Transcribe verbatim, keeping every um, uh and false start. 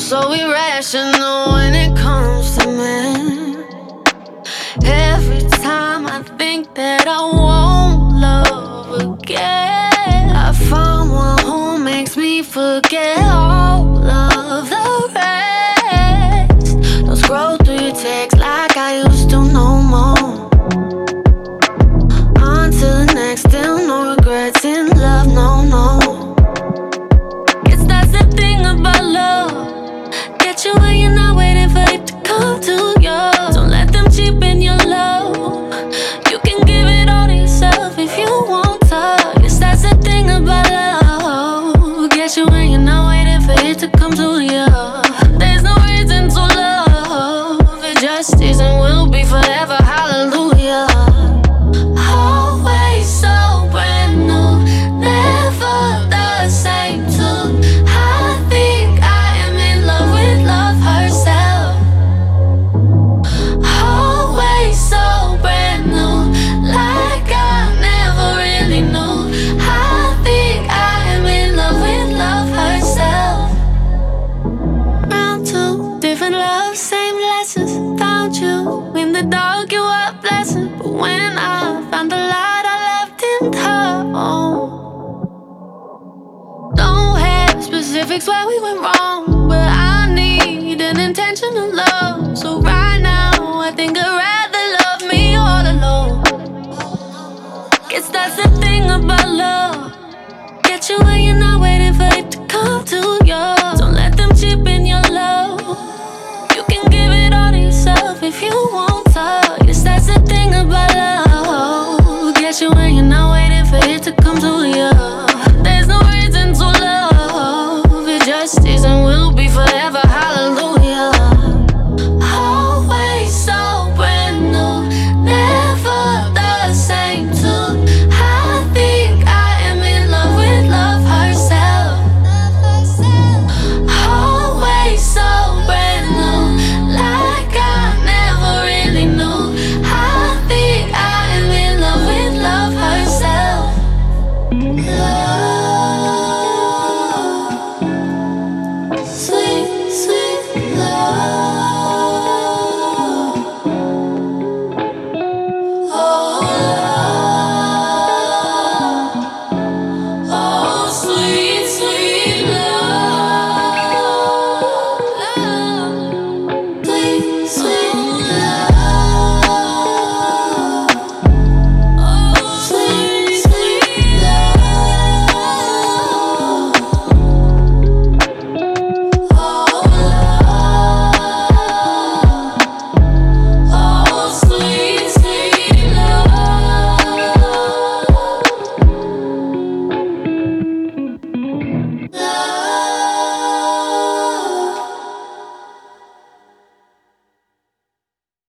so irrational when it comes to men. Every time I think that I won't love again, I found one who makes me forget all of the rest. Don't scroll through your texts like I used to no more. On to the next, still no regrets in love, no, no. Guess that's the thing about love. Get you when you're not waiting for it to come to you. Don't let them cheapen your love. You can give it all to yourself if you want to. Guess that's the thing about love. Get you when you're not waiting for it to come to you. There's no reason to love. It just is and will be forever. Hallelujah. Always so brand new, never the same tune. I think I am in love with love herself. Always so brand new, like I never really knew. I think I am in love with love herself. Round two, different love, same lessons. Found you in the dark, you were a blessing. But when I found the light, I left in home. Don't have specifics where we went wrong, but I need an intentional love. So right now, I think I'd rather love me all alone. Guess that's the thing about love. Get you when you're not waiting for it to come to you. Don't let them cheapen your love. You can give it all to yourself if you want to. Guess that's the thing about love. Get you when you're not waiting for it to come to you. There's no reason to love. It just is and will be forever.